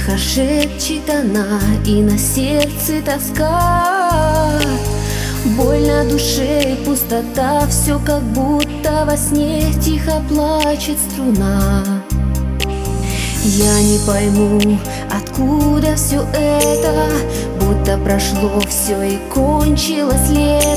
Тихо шепчет она, и на сердце тоска. Боль на душе и пустота, все как будто во сне тихо плачет струна. Я не пойму, откуда все это, будто прошло все и кончилось лето.